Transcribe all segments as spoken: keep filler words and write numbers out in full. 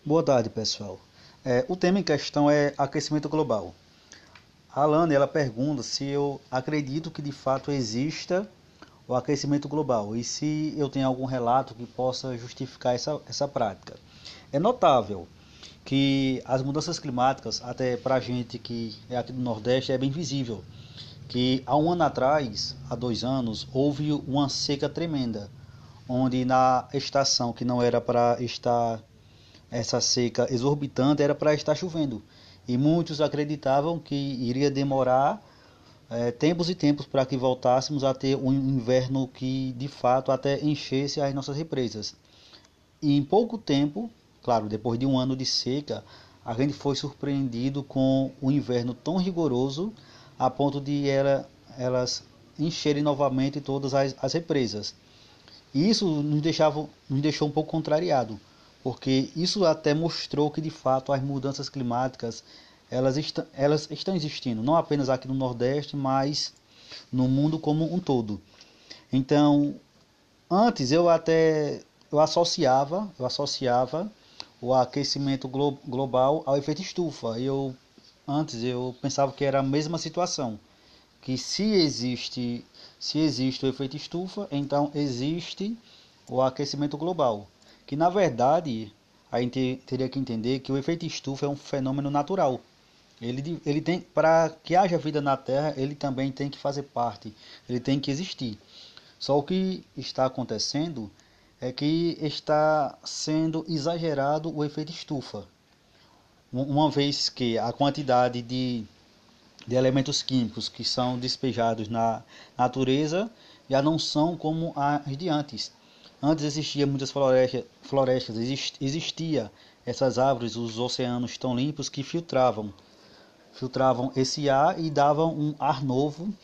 Boa tarde, pessoal. É, o tema em questão é aquecimento global. A Alane, ela pergunta se eu acredito que de fato exista o aquecimento global e se eu tenho algum relato que possa justificar essa, essa prática. É notável que as mudanças climáticas, até para a gente que é aqui do Nordeste, é bem visível. Que há um ano atrás, há dois anos, houve uma seca tremenda, onde na estação que não era para estar essa seca exorbitante era para estar chovendo. E muitos acreditavam que iria demorar é, tempos e tempos para que voltássemos a ter um inverno que de fato até enchesse as nossas represas. E em pouco tempo, claro, depois de um ano de seca, a gente foi surpreendido com um inverno tão rigoroso a ponto de ela, elas encherem novamente todas as, as represas. E isso nos, deixava, nos deixou um pouco contrariado, porque isso até mostrou que de fato as mudanças climáticas elas, est elas estão existindo, não apenas aqui no Nordeste, mas no mundo como um todo. Então, antes eu até eu associava, eu associava o aquecimento glo global ao efeito estufa. Eu antes eu pensava que era a mesma situação, que se existe se existe o efeito estufa, então existe o aquecimento global, que na verdade a gente teria que entender que o efeito estufa é um fenômeno natural. Ele, ele tem, para que haja vida na Terra, ele também tem que fazer parte, ele tem que existir. Só o que está acontecendo é que está sendo exagerado o efeito estufa, uma vez que a quantidade de de elementos químicos que são despejados na natureza já não são como as de antes. Antes existiam muitas florestas, florestas existia essas árvores, os oceanos tão limpos que filtravam, filtravam esse ar e davam um ar novo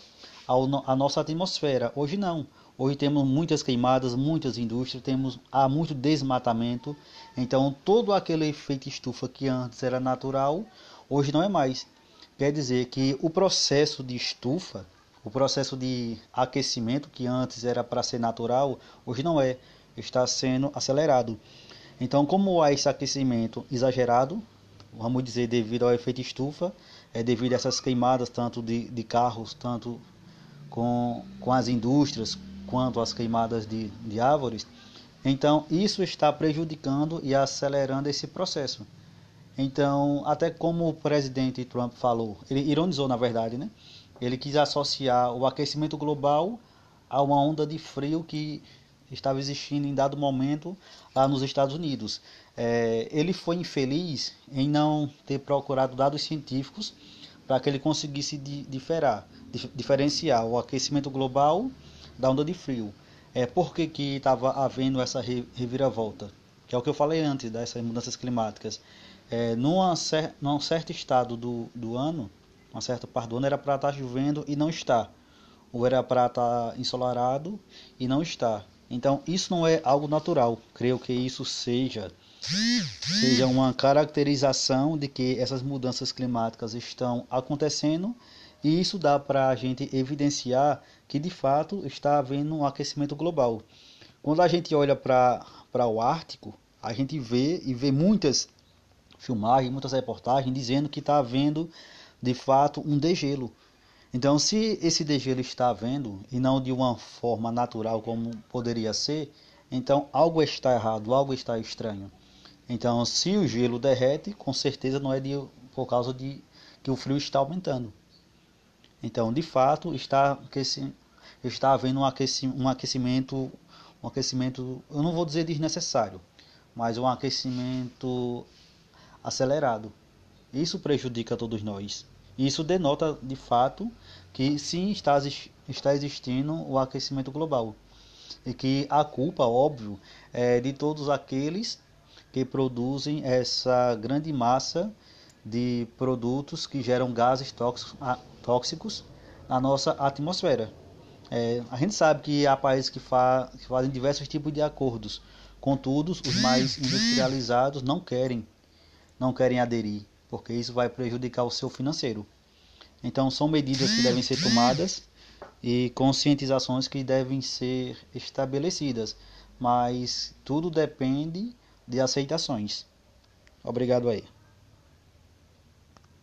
à nossa atmosfera. Hoje não. Hoje temos muitas queimadas, muitas indústrias, temos há muito desmatamento. Então todo aquele efeito estufa que antes era natural, hoje não é mais. Quer dizer que o processo de estufa, o processo de aquecimento, que antes era para ser natural, hoje não é, está sendo acelerado. Então, como há esse aquecimento exagerado, vamos dizer, devido ao efeito estufa, é devido a essas queimadas, tanto de, de carros, tanto com, com as indústrias, quanto as queimadas de, de árvores, então isso está prejudicando e acelerando esse processo. Então, até como o presidente Trump falou, ele ironizou na verdade, né? Ele quis associar o aquecimento global a uma onda de frio que estava existindo em dado momento lá nos Estados Unidos. É, ele foi infeliz em não ter procurado dados científicos para que ele conseguisse diferar, diferenciar o aquecimento global da onda de frio. É, por que que estava havendo essa reviravolta? Que é o que eu falei antes dessas mudanças climáticas. É, numa, num certo estado do, do ano, uma certa parte do ano, era para estar chovendo e não está. Ou era para estar ensolarado e não está. Então, isso não é algo natural. Creio que isso seja, seja uma caracterização de que essas mudanças climáticas estão acontecendo e isso dá para a gente evidenciar que, de fato, está havendo um aquecimento global. Quando a gente olha para o Ártico, a gente vê e vê muitas filmagens, muitas reportagens dizendo que está havendo de fato um degelo. Então, se esse degelo está havendo e não de uma forma natural como poderia ser, então algo está errado, algo está estranho. Então, se o gelo derrete, com certeza não é de, por causa de que o frio está aumentando. Então, de fato, está, está havendo um aquecimento, um aquecimento, um aquecimento, eu não vou dizer desnecessário, mas um aquecimento acelerado. Isso prejudica todos nós. Isso denota de fato que sim está, está existindo o aquecimento global. E que a culpa, óbvio, é de todos aqueles que produzem essa grande massa de produtos que geram gases tóxicos, tóxicos na nossa atmosfera. É, a gente sabe que há países que, fa que fazem diversos tipos de acordos, contudo, os mais industrializados não querem não querem aderir, porque isso vai prejudicar o seu financeiro. Então são medidas que devem ser tomadas e conscientizações que devem ser estabelecidas, mas tudo depende de aceitações. Obrigado aí.